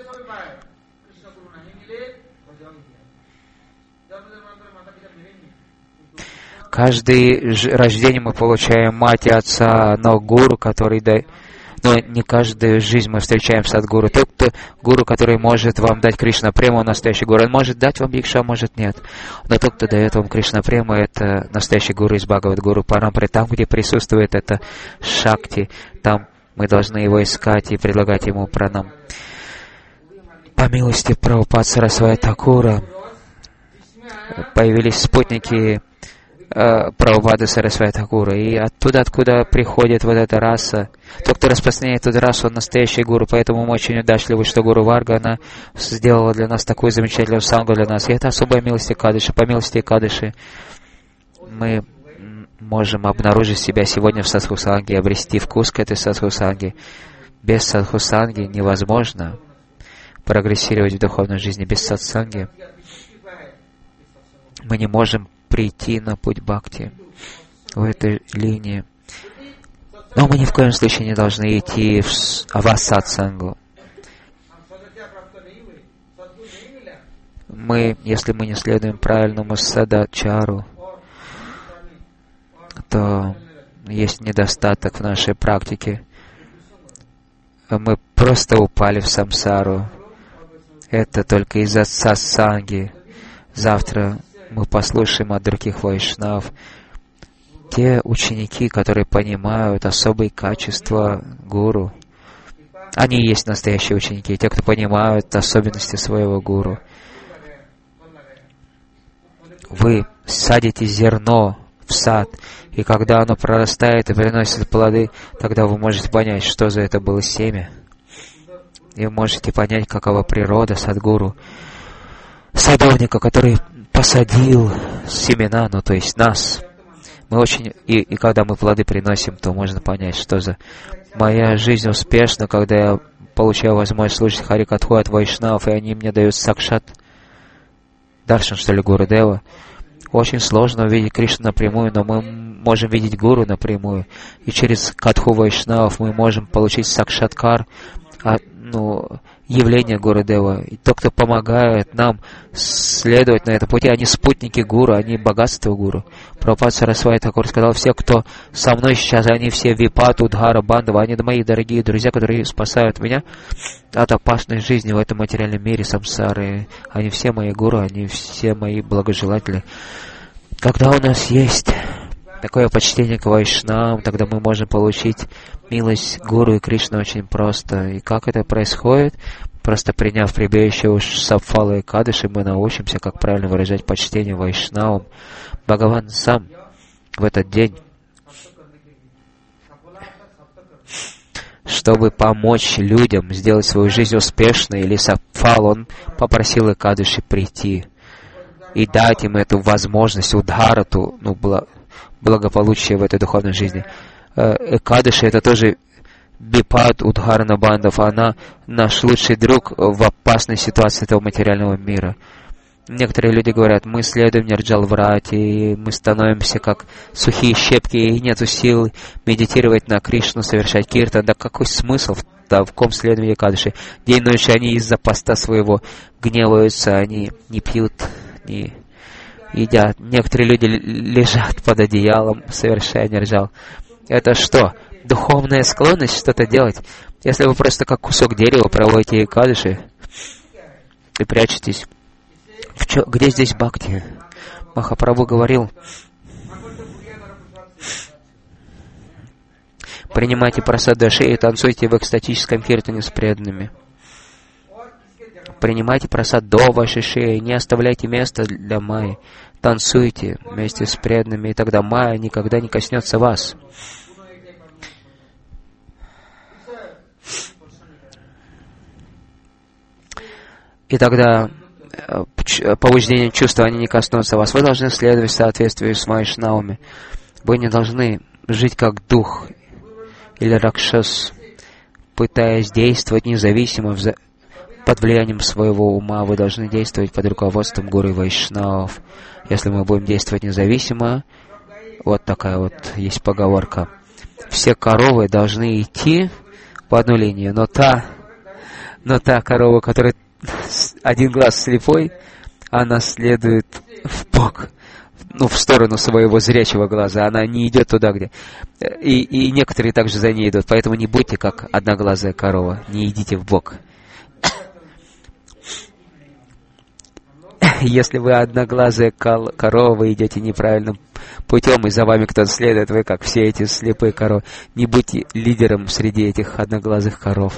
Каждое рождение мы получаем мать и отца, но гуру, который дает... Но не каждую жизнь мы встречаем Садгуру. Тот, кто гуру, который может вам дать Кришна Прему, настоящий гуру. Он может дать вам Дикшу, а может нет. Но тот, кто дает вам Кришна Прему, это настоящий гуру из Бхагавад Гуру Парампры. Там, где присутствует это Шакти, там мы должны его искать и предлагать ему пранам. По милости Прабхупады Сарасвати Такура появились спутники Прабхупады Сарасвати Такура. И оттуда, откуда приходит вот эта раса, тот, кто распространяет эту расу, он настоящий гуру. Поэтому мы очень удачливы, что Гуру Варга, она сделала для нас такую замечательную сангу для нас. И это особая милость Экадаши. По милости Экадаши мы можем обнаружить себя сегодня в садхусанге, обрести вкус к этой садхусанге. Без садхусанги невозможно прогрессировать в духовной жизни. Без сатсанги мы не можем прийти на путь бхакти в этой линии. Но мы ни в коем случае не должны идти в авасатсангу. Мы, если мы не следуем правильному садачару, то есть недостаток в нашей практике. Мы просто упали в самсару. Это только из-за сатсанги. Завтра мы послушаем от других вайшнав. Те ученики, которые понимают особые качества гуру, они и есть настоящие ученики, те, кто понимают особенности своего гуру. Вы садите зерно в сад, и когда оно прорастает и приносит плоды, тогда вы можете понять, что за это было семя. И вы можете понять, какова природа садгуру, садовника, который посадил семена, ну то есть нас. Мы очень, и, и когда мы плоды приносим, то можно понять, что за... Моя жизнь успешна, когда я получаю возможность слушать Харикатху от вайшнавов, и они мне дают сакшат, даршан, что ли, Гурудева. Очень сложно увидеть Кришну напрямую, но мы можем видеть Гуру напрямую. И через Катху вайшнавов мы можем получить сакшаткар, а, ну, явление Гурудева. И тот, кто помогает нам следовать на этом пути, они спутники Гуру, они богатство Гуру. Прабхупада Сарасвати Такур сказал, все, кто со мной сейчас, они все Випат, Удхара, Бандава, они мои дорогие друзья, которые спасают меня от опасной жизни в этом материальном мире, самсары. Они все мои Гуру, они все мои благожелатели. Когда у нас есть такое почтение к Вайшнавам, тогда мы можем получить милость Гуру и Кришны очень просто. И как это происходит? Просто приняв прибежище у Сапфала и Кадыши, мы научимся, как правильно выражать почтение Вайшнавам. Бхагаван сам в этот день, чтобы помочь людям сделать свою жизнь успешной, или Сапфал, он попросил Экадыши прийти и дать им эту возможность, удхарату, ну, благополучие в этой духовной жизни. Экадыши — это тоже Бипад Удхарана Бандав, она наш лучший друг в опасной ситуации этого материального мира. Некоторые люди говорят, мы следуем Нирджалврати, и мы становимся как сухие щепки, и нету сил медитировать на Кришну, совершать киртан. Да какой смысл в таком следовании Экадыши? День и ночь они из-за поста своего гневаются, они не пьют, не едят. Некоторые люди лежат под одеялом, совершая нирджал. Это что? Духовная склонность что-то делать? Если вы просто как кусок дерева проводите Экадыши и прячетесь, в чё, где здесь бхакти? Махапрабху говорил, принимайте прасад даши и танцуйте в экстатическом киртане с преданными. Принимайте прасад до вашей шеи, не оставляйте места для майи. Танцуйте вместе с преданными, и тогда майя никогда не коснется вас. И тогда побуждение чувства, они не коснутся вас. Вы должны следовать в соответствии с Вайшнавами. Вы не должны жить как дух или ракшас, пытаясь действовать независимо под влиянием своего ума. Вы должны действовать под руководством Гуру и Вайшнавов. Если мы будем действовать независимо, вот такая вот есть поговорка. Все коровы должны идти в одну линию, но та, но та корова, которая один глаз слепой, она следует в бок, ну, в сторону своего зрячего глаза. Она не идет туда, где... И, и некоторые также за ней идут. Поэтому не будьте как одноглазая корова. Не идите в бок. Если вы одноглазая корова, вы идете неправильным путем, и за вами кто-то следует, вы как все эти слепые коровы. Не будьте лидером среди этих одноглазых коров.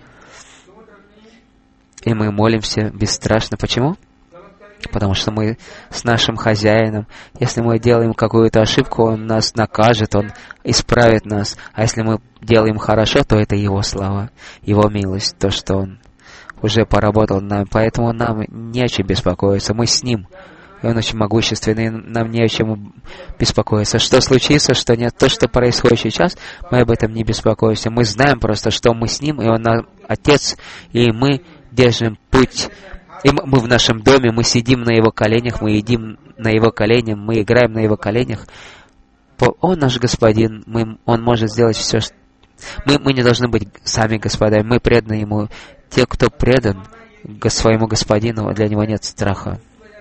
И мы молимся бесстрашно. Почему? Потому что мы с нашим хозяином. Если мы делаем какую-то ошибку, он нас накажет, он исправит нас. А если мы делаем хорошо, то это его слава, его милость, то, что он уже поработал над нами. Поэтому нам не о чем беспокоиться. Мы с ним. И он очень могущественный, нам не о чем беспокоиться. Что случится, что нет, то, что происходит сейчас, мы об этом не беспокоимся. Мы знаем просто, что мы с ним, и он наш Отец, и мы держим путь. И мы в нашем доме, мы сидим на его коленях, мы едим на его коленях, мы играем на его коленях. Он наш господин, мы, он может сделать все, что... Мы, мы не должны быть сами господами, мы преданы ему. Те, кто предан своему господину, для него нет страха.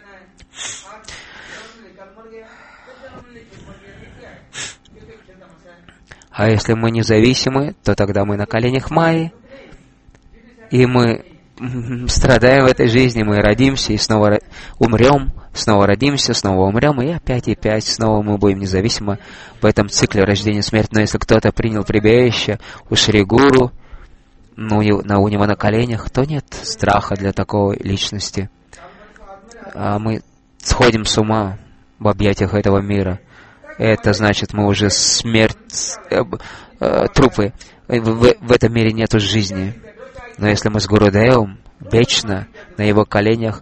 А если мы независимы, то тогда мы на коленях Майи, и мы страдаем в этой жизни, мы родимся и снова умрем, снова родимся, снова умрем, и опять и опять снова мы будем независимы в этом цикле рождения и смерти. Но если кто-то принял прибежище у Шри Гуру, ну, на, у него на коленях, то нет страха для такой личности. А мы сходим с ума в объятиях этого мира. Это значит, мы уже смерть, э, э, трупы. В, в этом мире нету жизни. Но если мы с Гурудевом вечно на его коленях,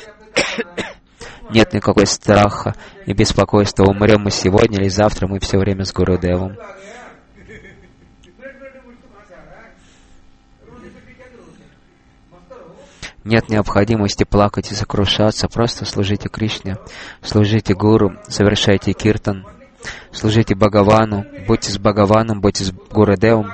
нет никакой страха и беспокойства. Умрем мы сегодня или завтра, мы все время с Гурудевом. Нет необходимости плакать и сокрушаться. Просто служите Кришне, служите Гуру, совершайте киртан, служите Бхагавану, будьте с Бхагаваном, будьте с Гурудевом.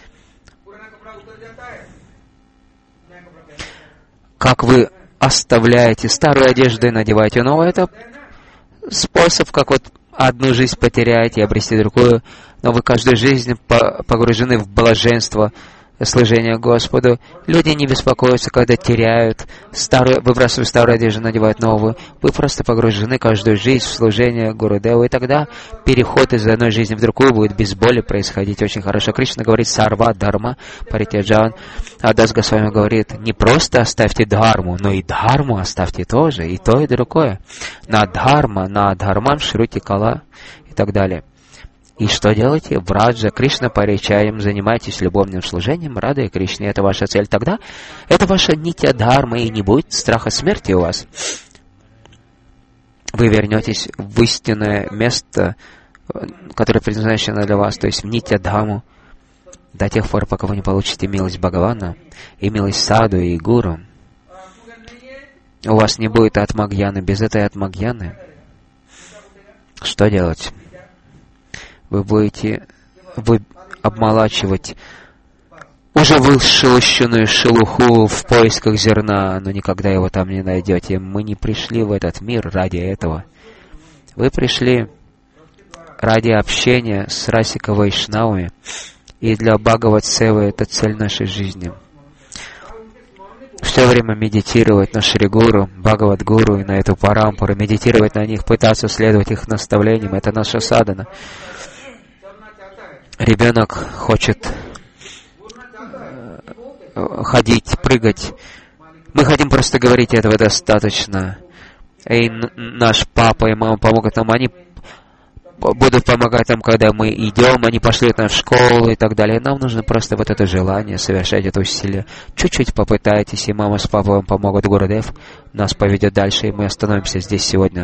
Как вы оставляете старую одежду и надеваете новую, это способ, как вот одну жизнь потерять и обрести другую, но вы каждую жизнь погружены в блаженство, служение Господу. Люди не беспокоятся, когда теряют старую, выбрасывают старую одежду, надевают новую. Вы просто погружены каждую жизнь в служение Гурудеву, и тогда переход из одной жизни в другую будет без боли происходить очень хорошо. Кришна говорит «сарва дхарма паритяджан». А Дас Госвами говорит, не просто оставьте дхарму, но и дхарму оставьте тоже, и то, и другое. На дхарма, на дхармам шрути кала и так далее. И что делаете? Враджа Кришна паричаем, занимайтесь любовным служением, Радой Кришне, это ваша цель. Тогда это ваша нитья дхарма, и не будет страха смерти у вас. Вы вернетесь в истинное место, которое предназначено для вас, то есть в нитья дхаму, до тех пор, пока вы не получите милость Бхагавана и милость Саду и Гуру. У вас не будет атмагьяны. Без этой атмагьяны что делать? Вы будете вы обмолачивать уже вышелощенную шелуху в поисках зерна, но никогда его там не найдете. Мы не пришли в этот мир ради этого. Вы пришли ради общения с Расика Вайшнавами, и для Бхагават-севы это цель нашей жизни. Все время медитировать на Шри Гуру, Бхагават-гуру и на эту парампуру, медитировать на них, пытаться следовать их наставлениям, это наша садхана. Ребенок хочет ходить, прыгать. Мы хотим просто говорить, этого достаточно. И наш папа и мама помогут нам, они будут помогать нам, когда мы идем, они пошлют нас в школу и так далее. Нам нужно просто вот это желание, совершать это усилие. Чуть-чуть попытайтесь, и мама с папой вам помогут. Гурудев нас поведет дальше, и мы остановимся здесь сегодня.